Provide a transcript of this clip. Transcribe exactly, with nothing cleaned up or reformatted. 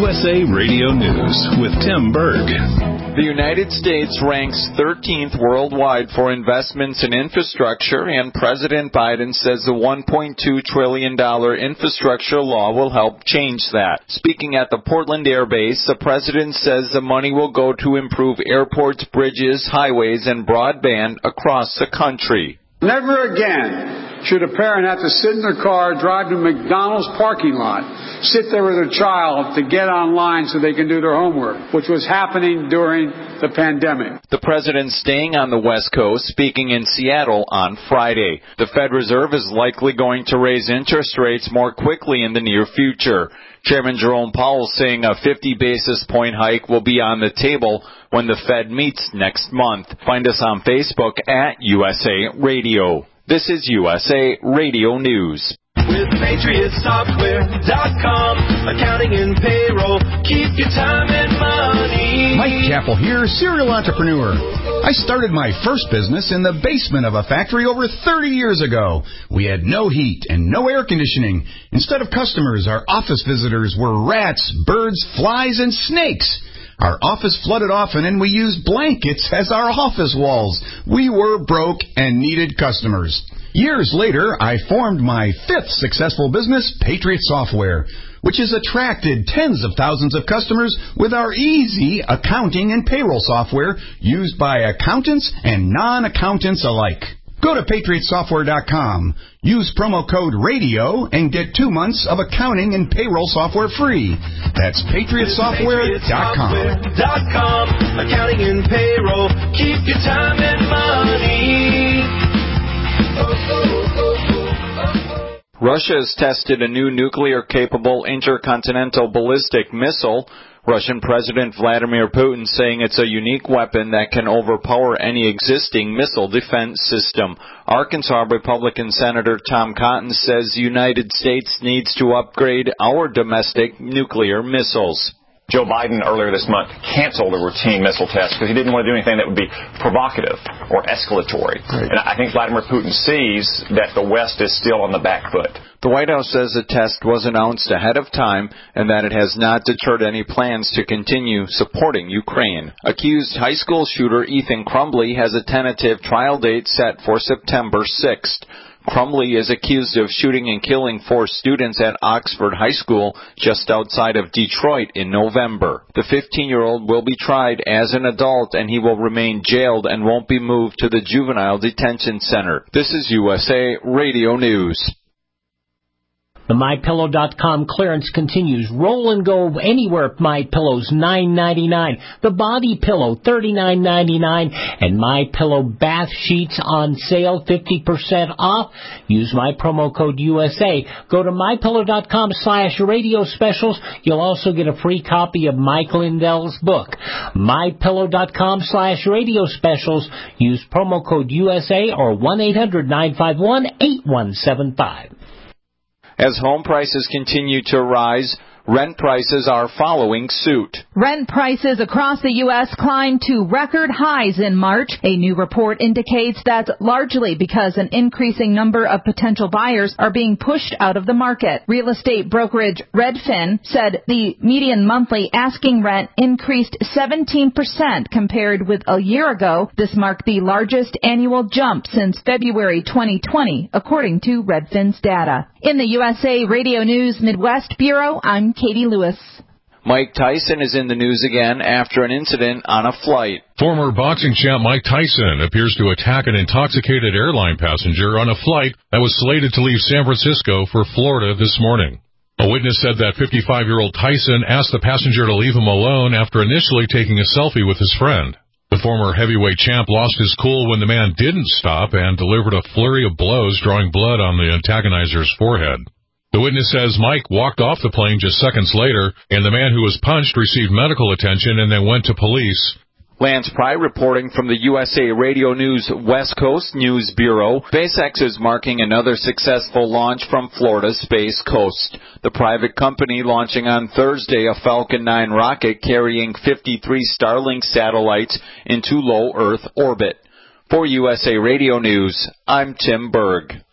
U S A Radio News with Tim Berg. The United States ranks thirteenth worldwide for investments in infrastructure, and President Biden says the one point two trillion dollars infrastructure law will help change that. Speaking at the Portland Air Base, the president says the money will go to improve airports, bridges, highways, and broadband across the country. Never again should a parent have to sit in their car, drive to McDonald's parking lot, sit there with their child to get online so they can do their homework, which was happening during the pandemic. The president staying on the West Coast, speaking in Seattle on Friday. The Fed Reserve is likely going to raise interest rates more quickly in the near future. Chairman Jerome Powell saying a fifty basis point hike will be on the table when the Fed meets next month. Find us on Facebook at U S A Radio. This is U S A Radio News. With Patriot Software dot com, accounting and payroll, keep your time and money. Mike Chappell here, serial entrepreneur. I started my first business in the basement of a factory over thirty years ago. We had no heat and no air conditioning. Instead of customers, our office visitors were rats, birds, flies, and snakes. Our office flooded often, and we used blankets as our office walls. We were broke and needed customers. Years later, I formed my fifth successful business, Patriot Software, which has attracted tens of thousands of customers with our easy accounting and payroll software used by accountants and non-accountants alike. Go to Patriot Software dot com, use promo code RADIO, and get two months of accounting and payroll software free. That's Patriot Software dot com. Accounting and payroll, keep your time and money. Russia has tested a new nuclear-capable intercontinental ballistic missile. Russian President Vladimir Putin saying it's a unique weapon that can overpower any existing missile defense system. Arkansas Republican Senator Tom Cotton says the United States needs to upgrade our domestic nuclear missiles. Joe Biden earlier this month canceled a routine missile test because he didn't want to do anything that would be provocative or escalatory. Right. And I think Vladimir Putin sees that the West is still on the back foot. The White House says the test was announced ahead of time and that it has not deterred any plans to continue supporting Ukraine. Accused high school shooter Ethan Crumbley has a tentative trial date set for September sixth. Crumbley is accused of shooting and killing four students at Oxford High School just outside of Detroit in November. The fifteen-year-old will be tried as an adult and he will remain jailed and won't be moved to the Juvenile Detention Center. This is U S A Radio News. The My Pillow dot com clearance continues. Roll and go anywhere. MyPillow's nine ninety-nine. The Body Pillow thirty-nine ninety-nine, and MyPillow bath sheets on sale fifty percent off. Use my promo code U S A. Go to My Pillow dot com slash radio specials. You'll also get a free copy of Mike Lindell's book. My Pillow dot com slash radio specials. Use promo code U S A or one eight hundred nine five one eight one seven five. As home prices continue to rise, rent prices are following suit. Rent prices across the U S climbed to record highs in March. A new report indicates that's largely because an increasing number of potential buyers are being pushed out of the market. Real estate brokerage Redfin said the median monthly asking rent increased seventeen percent compared with a year ago. This marked the largest annual jump since February twenty twenty, according to Redfin's data. In the U S A Radio News Midwest Bureau, I'm Katie Lewis. Mike Tyson is in the news again after an incident on a flight. Former boxing champ Mike Tyson appears to attack an intoxicated airline passenger on a flight that was slated to leave San Francisco for Florida this morning. A witness said that fifty-five-year-old Tyson asked the passenger to leave him alone after initially taking a selfie with his friend. The former heavyweight champ lost his cool when the man didn't stop and delivered a flurry of blows, drawing blood on the antagonizer's forehead. The witness says Mike walked off the plane just seconds later, and the man who was punched received medical attention and then went to police. Lance Pry reporting from the U S A Radio News West Coast News Bureau. SpaceX is marking another successful launch from Florida's Space Coast. The private company launching on Thursday a Falcon nine rocket carrying fifty-three Starlink satellites into low Earth orbit. For U S A Radio News, I'm Tim Berg.